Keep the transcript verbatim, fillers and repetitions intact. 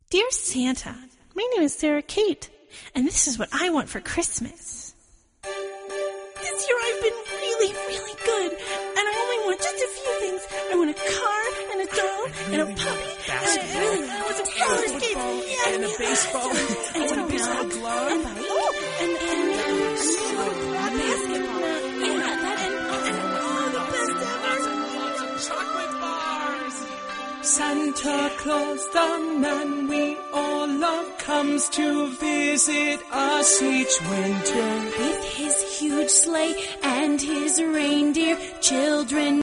Dear Santa, my name is Sarah Kate, and this is what I want for Christmas. This year I've been really, really good, and I only want just a few things. I want a car, and a doll, and a puppy, and I really want some roller skates, yeah, and a baseball, and and a baseball glove, and, oh, and, and, and, and basketball, yeah, that, and, and, oh, the best ever. Chocolate bars. Santa Claus, the man we all love, comes to visit us each winter. With his huge sleigh and his reindeer, children